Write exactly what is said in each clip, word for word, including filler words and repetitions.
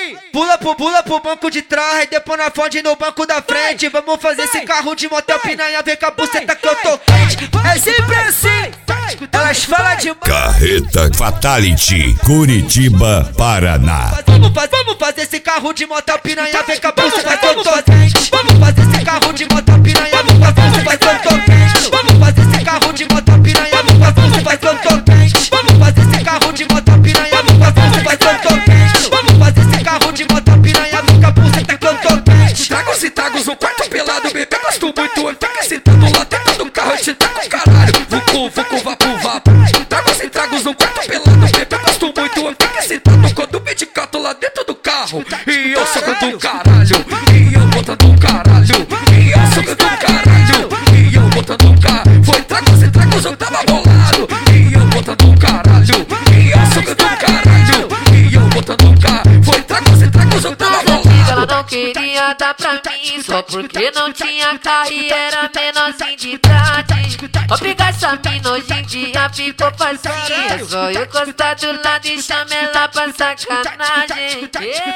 Pula pro, pula pro banco de trás, depois na fonte no banco da frente. Vamos fazer esse carro de motel piranha, vem com a buceta que eu tô quente. É sempre assim, elas falam de Carreta Fatality, Curitiba, Paraná. Vamos, faz, vamos fazer esse carro de motel piranha, vem com a buceta que eu tô quente. Vamos fazer esse carro de motel piranha, vem com a buceta que eu tô quente. Vamos fazer esse carro de motel piranha, vem com a buceta que eu tô quente. Vamos fazer esse carro de motel piranha, vem com a buceta que eu tô quente. Vamos fazer esse carro de motel piranha, vem com a buceta que eu tô quente. Tragos e tragos, um quarto pelado, bebê, gosto muito. Eu fico sentando lá dentro do carro, te tá com caralho. Vucu, vucu, vapu, vapu. Tragos e tragos, um quarto pelado, bebê, gosto muito. Eu fico sentando quando me de cato lá dentro do carro. E eu socando do caralho, e eu botando um caralho. E eu socando do caralho, e eu botando um caralho. Foi tragos e tragos, eu tava bolado. E eu botando um caralho, e eu socando do caralho. E eu botando um caralho. Foi tragos e tragos, eu tava bolado. Ela não queria dar pra mim, só porque não tinha carro e era menorzinho de idade. Obrigar essa mina hoje em dia ficou facinho. É só eu gostar do lado e chamar ela pra sacanagem.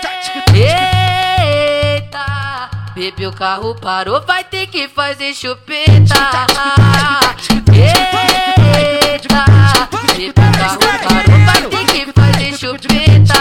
Eita, bebê, o carro parou, vai ter que fazer chupeta. Eita, bebê, o carro parou, vai ter que fazer chupeta.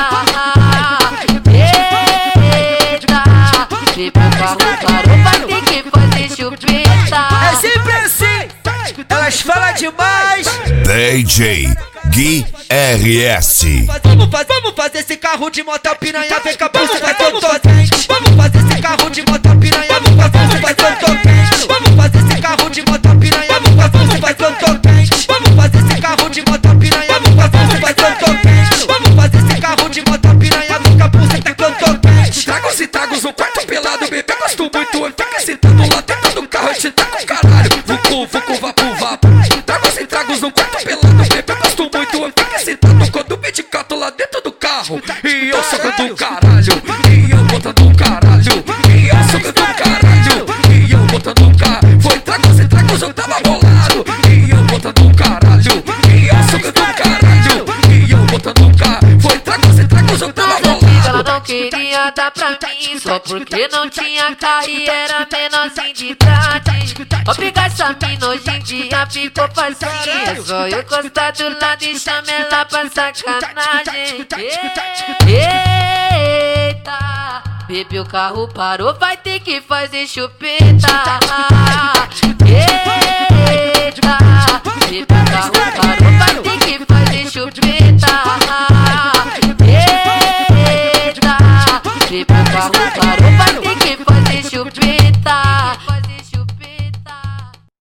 Bebê, o carro parou, vai ter que fazer chupeta. É sempre assim, elas falam demais. D J Gui R S. Vamos, faz, vamos fazer esse carro de motel piranha, vem com a buceta que eu tô quente. Vamos fazer esse carro de motel piranha, vem com a buceta que eu tô quente. Vamos fazer esse carro de motel piranha, vem com a buceta que eu tô quente. Vamos fazer esse carro de motel piranha, vem com a buceta que eu tô quente. Vamos fazer esse carro de motel piranha, vem com a buceta que eu tô quente. Tragos e tragos, um quarto pelado, bebê, gosto muito. Eu fico sentando lá dentro do carro, te tá com caralho. Vucu, vucu, vapu, vapu. Tragos e tragos, um quarto pelado, bebê, gosto muito. Eu fico sentando quando me de cato lá dentro do carro. E eu socando do caralho, e eu botando um caralho. E eu socando do caralho, e eu botando um caralho. Foi tragos e tragos, eu tava bolado. E eu botando um caralho, e eu socando do caralho. E eu botando um caralho. Foi tragos e tragos, eu tava bolado. Ela não queria dar pra mim, só porque não tinha carro e era menorzinho de idade. Obrigar essa mina hoje em dia ficou facinho. É só eu gostar do lado e chamar ela pra sacanagem. Eita, bebê, o carro parou, vai ter que fazer chupeta. Eita, bebê, o carro parou, vai ter que fazer chupeta. Eita, bebê, o carro parou, vai ter que fazer